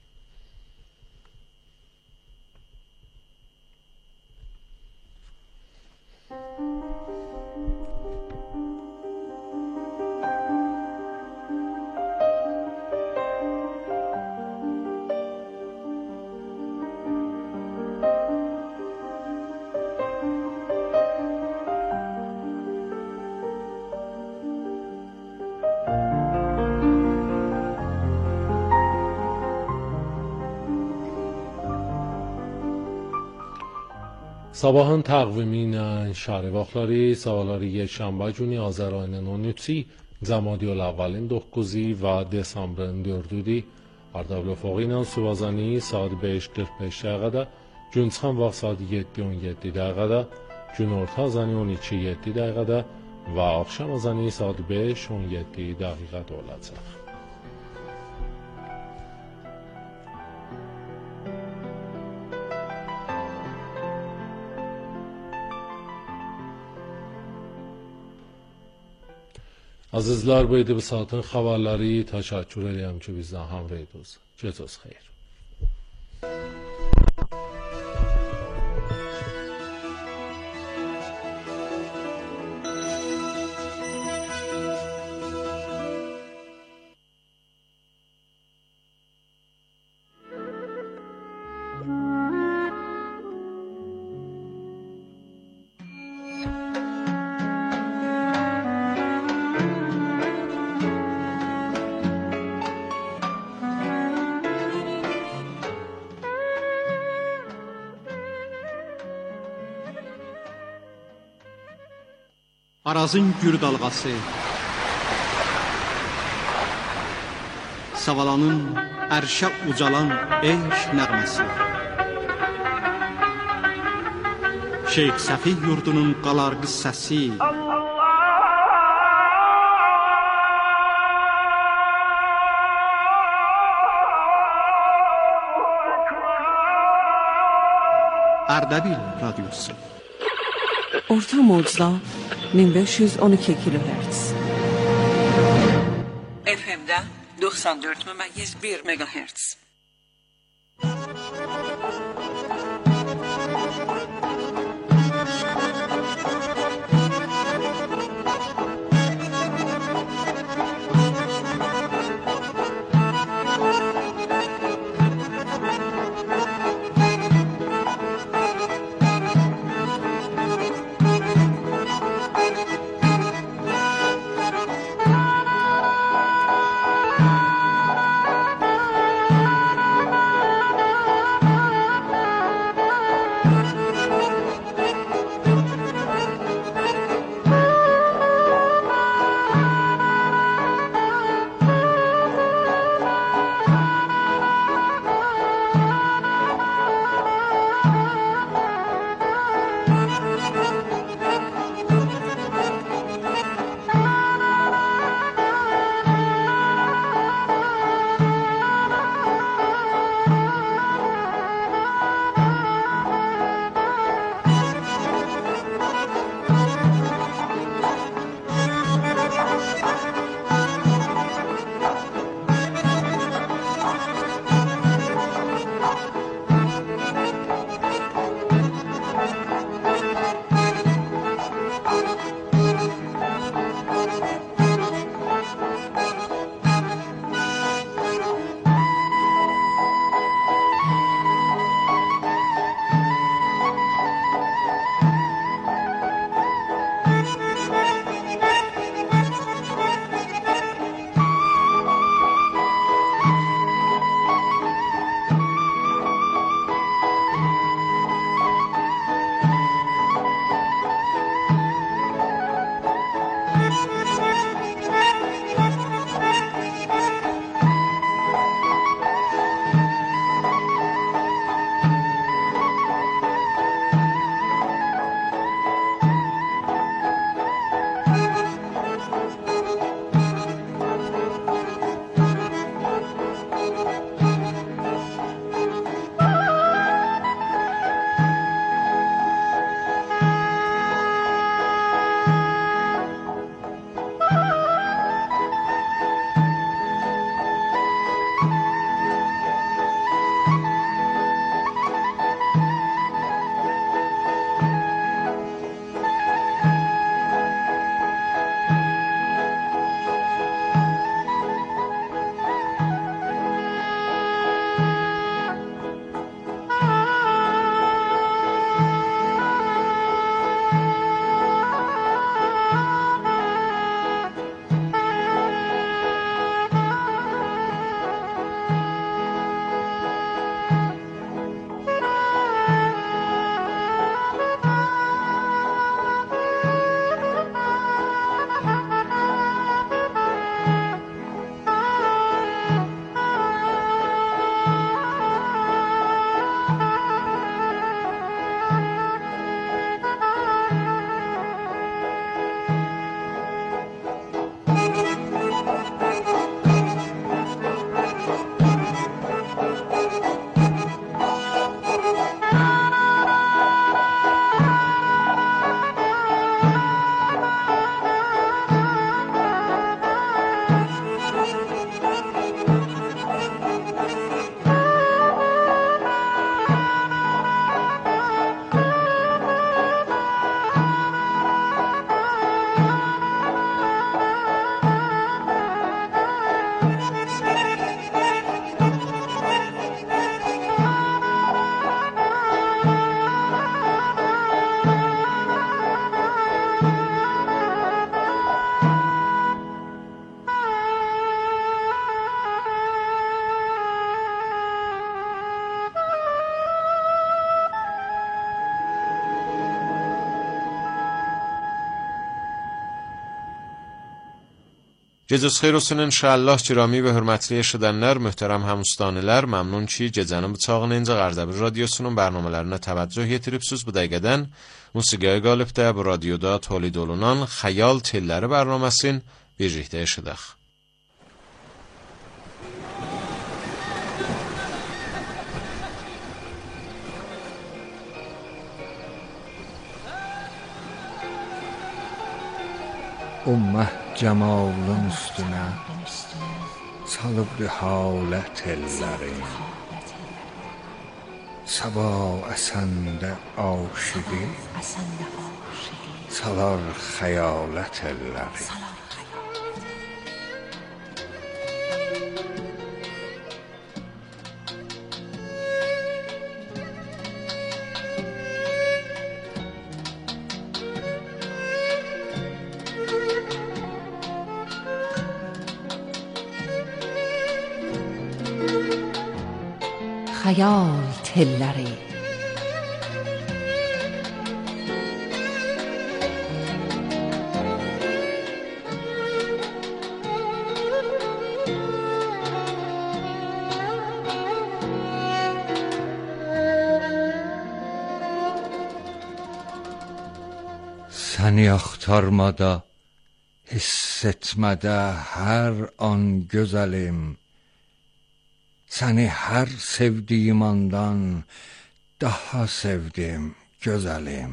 Sabahın təqvimi ilə şəhər vaxtları, sabaları Yekşənbə günü Azər ayının 13-i, Cəmadiyül əvvəlin 9-i və Desembrın 4-üdür. Ardabil üfüqi ilə Suvazani saat 5:45 dəqiqədə, gün çıxan vaxt saat 7:17 dəqiqədə, gün orta azanı 12:07 dəqiqədə və axşam azanı saat 5:17 dəqiqədə olacaq. Azizlər, bu idi bu saatin xəbərləri. Təşəkkür edirəm ki, bizdən həmrəy idiniz. Gecəniz xeyir. Arazın gür dalğası, Savalanın ərşə ucalan eşq nəğməsi, Şeyx Səfih yurdunun qalarğı səsi, Ərdəbil radyosu. Orta mocda 1512 kilohertz. FM'de 94,1 megahertz. Gecəniz xeyir olsun inşallah girami və hörmətli eşidənlər, möhtərəm həmüstanilər, məmnun ki, gecənin bıçağını incə Ərdəbil radiosunun bərnamələrinə təvəccüh yetiribsiniz. Bu dəqiqədən musiqiyə qalibdə bu radioda tolid olunan Xəyal Telləri bərnaməsin birlikdə eşidək. Ummə cəmalın üstünə salıbdı halət ellərin, Səba əsəndə aşıqı salar xəyalət ellərin. Xəyal telləri. Səni axtarmada, hiss etmədə hər an gözəlim, Səni hər sevdiyim andan daha sevdim gözəlim.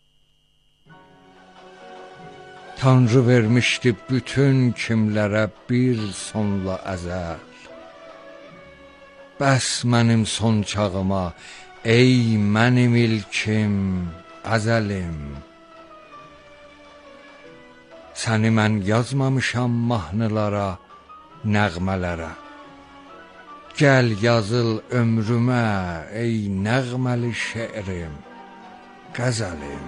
Tanrı vermişdi bütün kimlərə bir sonla əzəl. Bəs mənim son çağıma, ey mənim ilkim, əzəlim. Səni mən yazmamışam mahnılara, nəğmələrə. Gəl yazıl ömrümə, ey nəğməli şeirim, qəzəlim.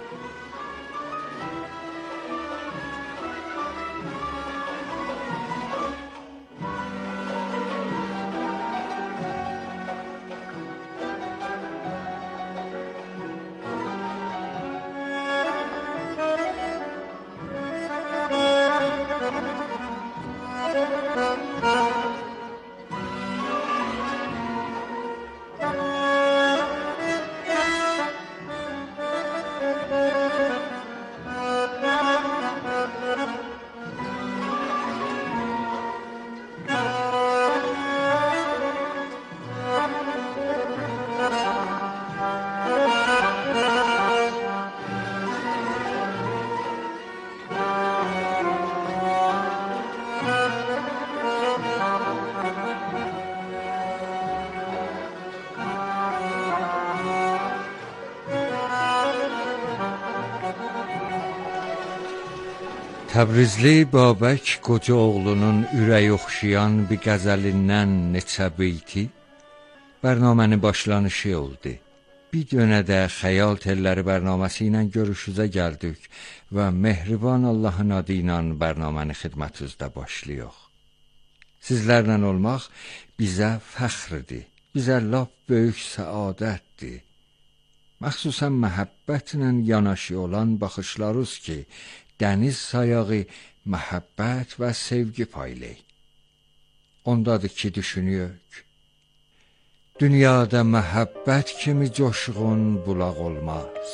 Təbrizli Babək qoca oğlunun ürək oxşayan bir qəzəlindən neçə beyti bərnaməni başlanışı oldu. Bir dönədə Xəyal Telləri bərnaməsi ilə görüşüzə gəldik və mehriban Allahın adı ilə bərnaməni xidmətinizdə başlayıq. Sizlərlə olmaq bizə fəxrdir, bizə lap böyük səadətdir. Məxsusən məhəbbətlə yanaşı olan baxışlarınız ki, dəniz sayağı məhəbbət və sevgi paylayır. Ondadır ki, düşünüyük. Dünyada məhəbbət kimi coşğun bulaq olmaz.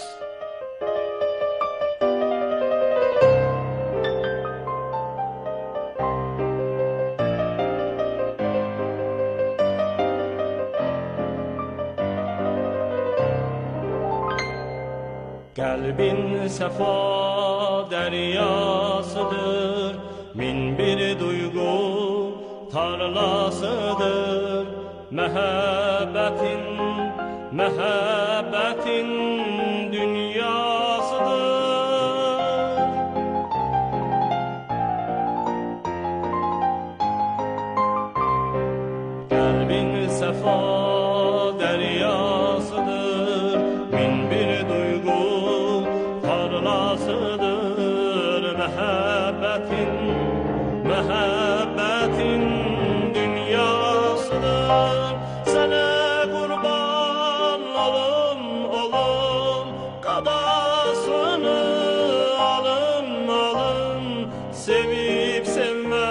Qəlbin səfa dəryasıdır, min bir duyğu tarlasıdır. Məhəbbətin dünyasıdır. Qəlbin səfa dəryasıdır, min bir duyğu tarlasıdır. Məhəbbətin dünyasıdır. Sənə qurban olum, qabasını alım, sevib sevmə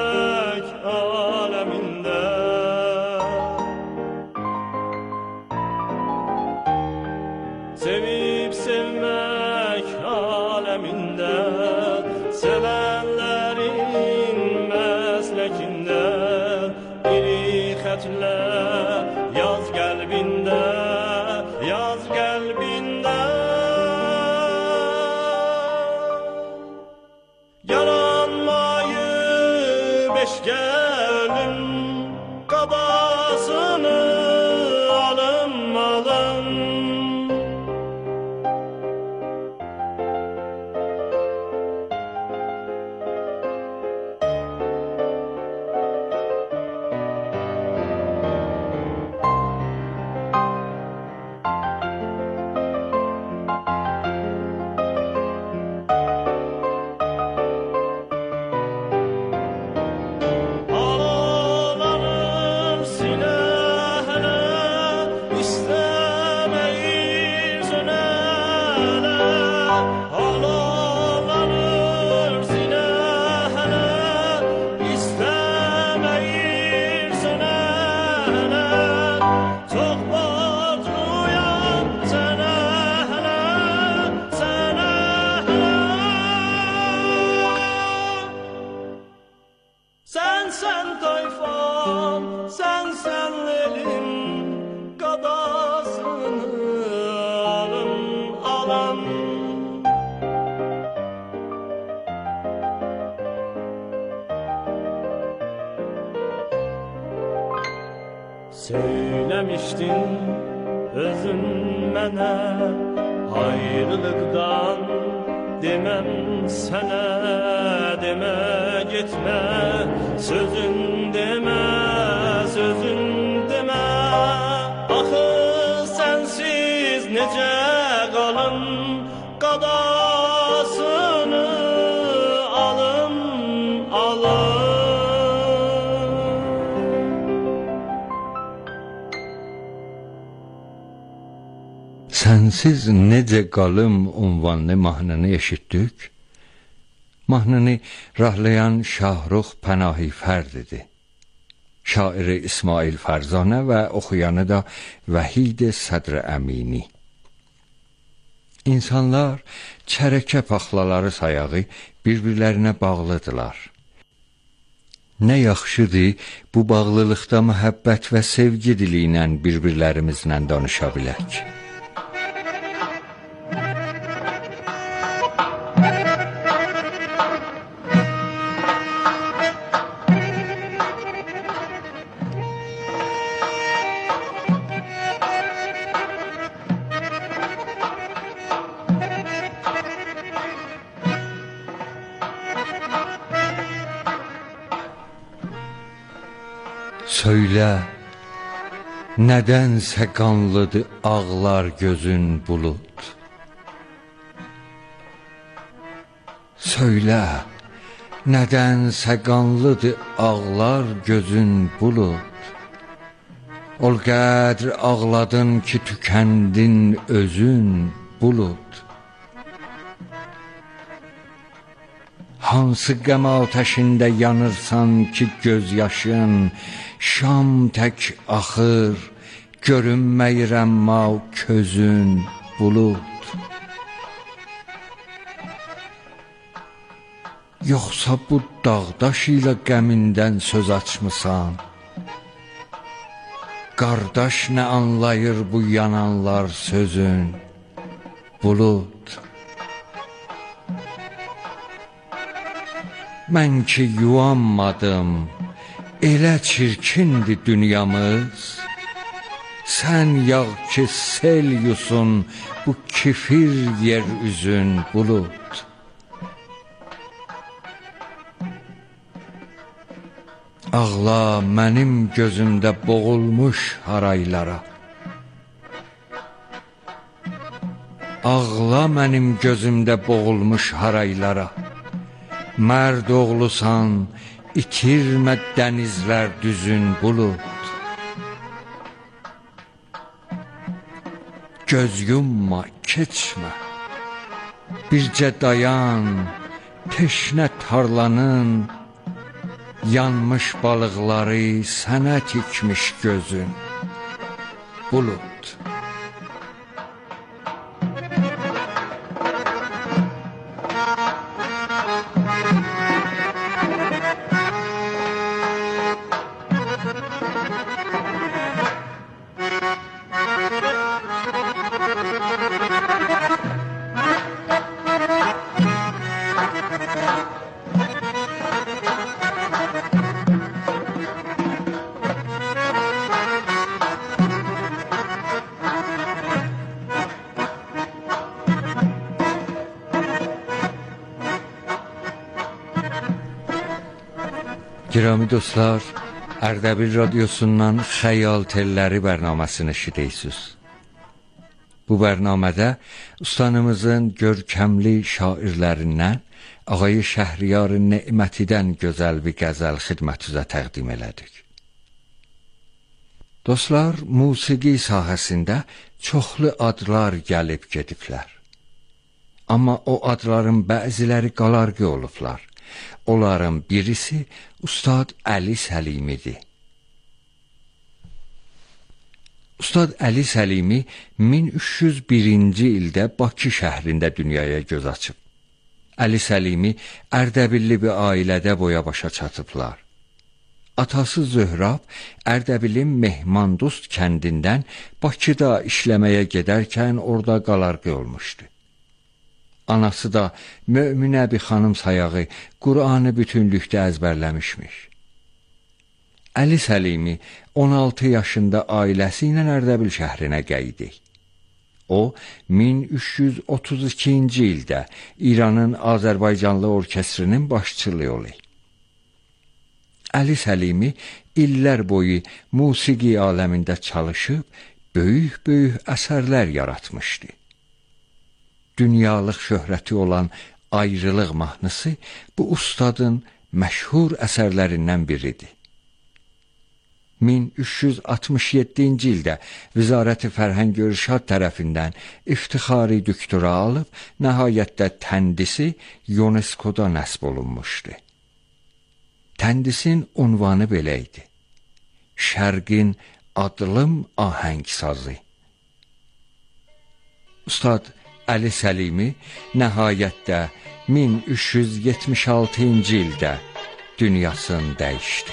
Söylemiştin özün mənə ayrılıqdan deməm sənə, demə getmə, sözün demə, sözün demə. Axı sənsiz necə qalım, qadasını alım, alım. Sənsiz necə qalım unvanlı mahnını eşitdik. Mahnını rahlayan Şahrux Pənahi Fərd idi. Şairi İsmail Fərzanə və oxuyanı da Vəhid Sədr Əmini. İnsanlar çərəkə paxlaları sayağı bir-birlərinə bağlıdırlar. Nə yaxşıdır bu bağlılıqda məhəbbət və sevgi dili ilə bir-birlərimizlə danışa bilək. Söylə, nədənsə qanlıdır ağlar gözün bulut. Söylə, nədənsə qanlıdır ağlar gözün bulut. Ol qədr ağladın ki tükəndin özün bulut. Hansı qəm ateşində yanırsan ki göz yaşın, şam tək axır, görünməyirəm ma közün bulut. Yoxsa bu dağdaş ilə qəmindən söz açmısan? Qardaş nə anlayır bu yananlar sözün bulut. Mən ki yuanmadım, elə çirkindir dünyamız. Sən yağ ki sel yusun bu kifir yer üzün bulut. Ağla mənim gözümdə boğulmuş haraylara. Ağla mənim gözümdə boğulmuş haraylara. Mərd oğlusan, itirmə dənizlər düzün bulut. Göz yumma, keçmə, bircə dayan, teşnə tarlanın, yanmış balıqları sənə tikmiş gözün bulut. Girami dostlar, Ərdəbil radiosundan Xəyal Telləri bərnaməsini eşidirsiniz. Bu bərnamədə ustanımızın görkəmli şairlərindən Ağayı Şəhriyar Nemətidən gözəl bir qəzəl xidmətinizə təqdim elədik. Dostlar, musiqi sahəsində çoxlu adlar gəlib gediblər. Amma o adların bəziləri qalarqı olublar. Onların birisi Ustad Əli Səlimidir. Ustad Əli Səlimi 1301-ci ildə Bakı şəhrində dünyaya göz açıb. Əli Səlimi Ərdəbilli bir ailədə boya-başa çatıblar. Atası Zöhrab Ərdəbilin Mehmandost kəndindən Bakıda işləməyə gedərkən orada qalarqı olmuşdu. Anası da Möminə bir xanım sayağı Qur'anı bütünlükdə əzbərləmişmiş. Əli Səlimi 16 yaşında ailəsi ilə Ərdəbil şəhrinə gəldi. O, 1332-ci ildə İranın Azərbaycanlı orkestrinin başçılığı oldu. Əli Səlimi illər boyu musiqi aləmində çalışıb, böyük-böyük əsərlər yaratmışdı. Dünyalıq şöhrəti olan Ayrılıq mahnısı bu ustadın məşhur əsərlərindən biridir. 1367-ci ildə Vizarət-i Fərhəng İrşad tərəfindən iftixari doktora alıb, nəhayətdə təndisi UNESCO-da nəsb olunmuşdu. Təndisin unvanı belə idi: Şərqin adlım ahəngsazı. Ustad Əli Səlimi nəhayətdə 1376-cı ildə dünyasını dəyişdi.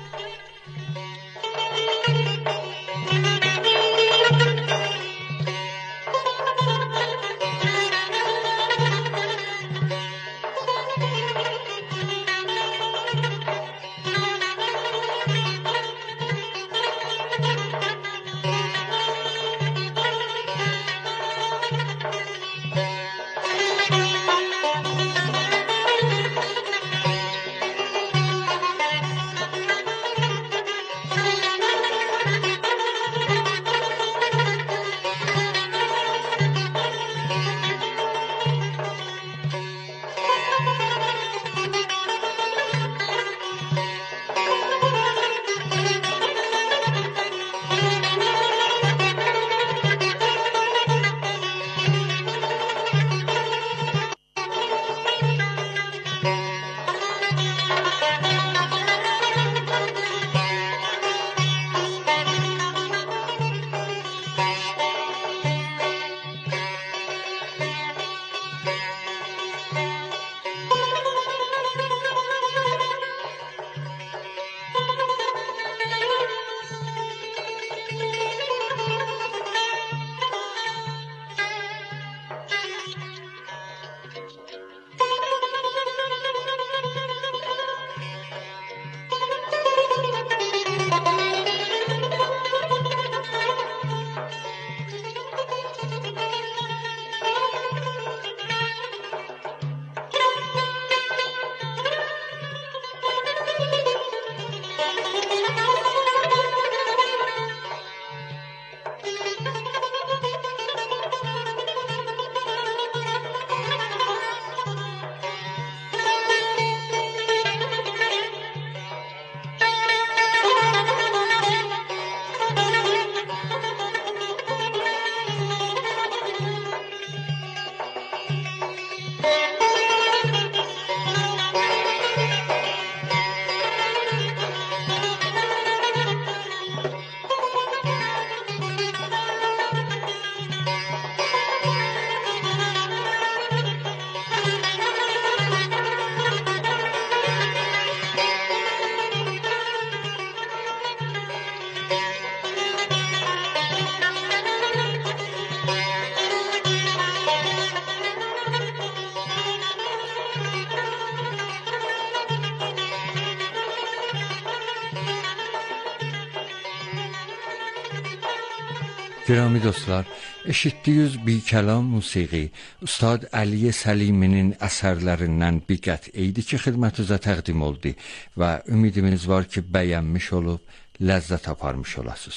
Girami dostlar, eşitdiyiniz Bikəlam musiqi Ustad Əli Səliminin əsərlərindən bir qəti idi ki, xidmətinizə təqdim oldu və ümidimiz var ki, bəyənmiş olub, ləzzət aparmış olasınız.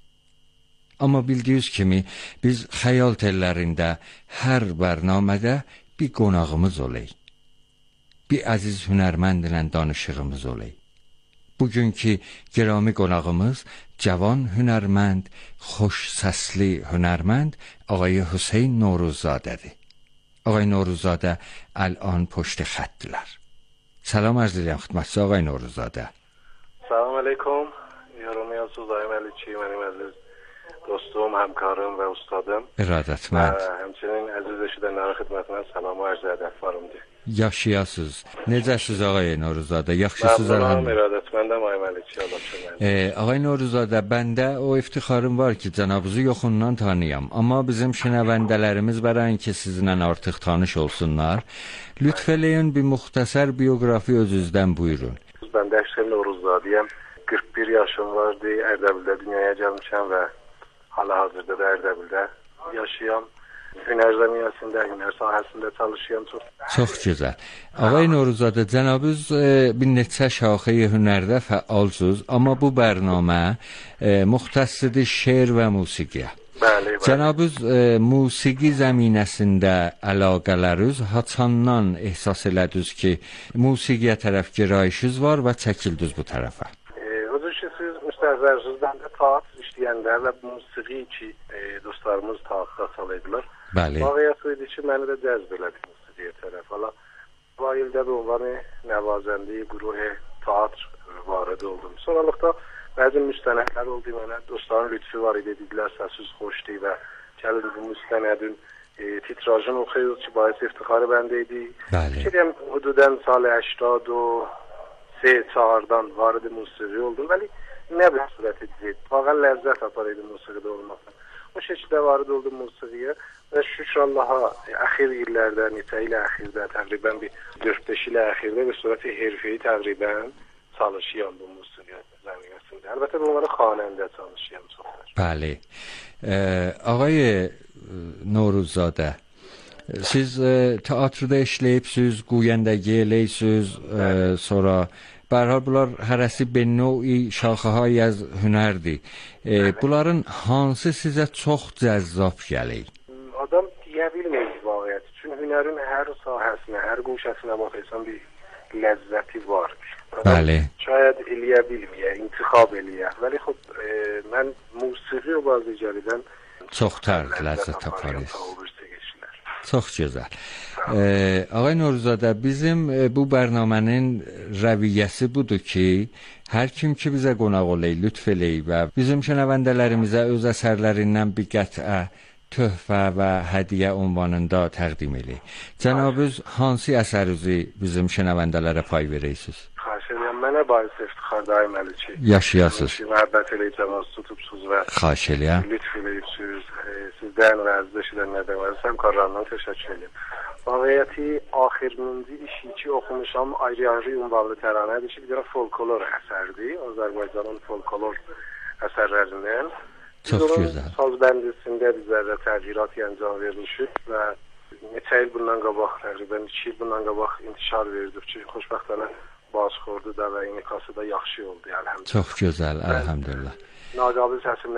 Amma bildiyiniz kimi, biz xəyal tellərində hər bərnamədə bir qonağımız olay. Bir əziz hünərməndlə danışığımız olay. Bugünkü girami qonağımız cavan hünərmənd, xoş səsli hünərmənd Ağay Hüseyn Noruzzadədir. Ağay Noruzzadə الان پشت خطdirlər. Salam arz edirəm xidmətçi Ağay Noruzzadə. Salam aleykum. Yorumlayasınız Ağay Məlikçi, mənim əziz dostum, həmkarım və ustadım. İradətmənd. Həmçinin əziz eşidənlərin xidmətinə salam və arz edərəm. Yaşayasınız. Necəsiz Ağay Noruzzadə? Yaxşısınız əlhamdülillah. İradətməndəm Ağay Məlikçi, Allah şükür. Ağay Noruzzadə, bəndə o iftixarım var ki, cənabınızı yoxundan tanıyam. Amma bizim şinəvəndələrimiz bərən ki, sizinlə artıq tanış olsunlar. Lütf eləyin bir müxtəsər bioqrafi özünüzdən buyurun. Ben Hüseyn Noruzzadəyəm. 41 yaşım vardı. Erdebil'de dünyaya gelmişim ve hal-hazırda da Erdebil'de yaşayam. Hünər zəmiyyəsində, hünər sahəsində çalışıyorum çox. Çox gözəl. Ağay Noruzadə, cənabınız bir neçə şaxəyə hünərdə fəalsınız, amma bu proqram müxtəssisdir şeir və musiqiyə. Bəli, bəli. Cənabınız musiqi zəminəsində əlaqələriniz haçandan ehsas elədiniz ki, musiqiyə tərəf girayışınız var və çəkildiniz bu tərəfə? Özür ki, siz müstəzərsizdən də teatr işləyəndə və musiqi ki, dostlarımız teatra salaydılar. Bəli. Vaqiət idi ki, məni də cəzb elədi musiqiyə tərəf. Hala, bu ildə bu ünvanı nəvazəndi quruh teatr vardı oldum. Sonralıqda bəzi müstənədlər oldu mənə. Dostların lütfü var idi, dedilər səsiz xoşdu və gəlin bu müstənədin titrajını oxuyuz ki, baisi iftixarı bəndə idi. Bəli. Fikirəm, hududən salı 83-4-dan vardı musiqi oldum. Vəli nə bir surət edildi. Vaqa ləzzət apar idi musiqidə olmaqdan. O şəkildə vardı oldum musiqiyə və şükür Allaha əxir illərdə, neçə ilə əxirdə, təqribən bir 4-5 ilə əxirdə bir surəti herfeyi təqribən çalışıyam bu musiqi zəminəsində. Əlbəttə bunları xanəndə çalışıyam çoxdur. Bəli. Ağay Noruzadə, siz teatrda işləyibsiniz, qoyandagi eləysiniz, sonra bərhal bunlar hərəsi bir növ şaxəhay az hünərdir. Bunların hansı sizə çox cəzzab gəlir? Adam deyə bilmir vaqiət. Çünki hünərin hər sahəsinə, hər qoşasına baxırsan bir ləzzəti var. Bəli. Şayad eləyə bilməyə, intixab eləyə. Vəli xub, mən musiqi o bazıcəlidən çoxtar ləzzət taparız. Çox gözəl. Ağay Noruzadə, bizim bu proqramın rəviyyəsi budur ki, hər kim ki bizə qonaq olayı, lütf eləyib və bizim şənəvəndələrimizə öz əsərlərindən bir qətrə töhfə və hədiyyə ünvanında təqdim eləyir. Cənabınız hansı əsərinizi bizim şənəvəndələrə pay verirsiniz? Xahiş edirəm, mənə baisi iftixar daiməli ki, yaşayasınız. Məhəbbət eləyəcəminiz tutubsuz və xahiş eləyəm. Lütf eləyibsiniz. Sizdən və əziz eşidənlərdən və həmkarlarından təşəkkür edirəm. Vaqiəti axırıncı işi ki oxumuşam ayrı-ayrı ünvanlı təranədir ki, bir folklor əsərdir. Azərbaycanın folklor əsərlərindən. Çox gözəl. Saz bəndisində bizlərə təğyirat əncam verilmişik və neçə il bundan qabaq, təqribən 2 il bundan qabaq intişar verdik ki, xoşbəxtənə baş xordu da və inikası da yaxşı oldu, əlhəmdülillah. Çox gözəl, əlhəmdülillah. Naqabil səsimlə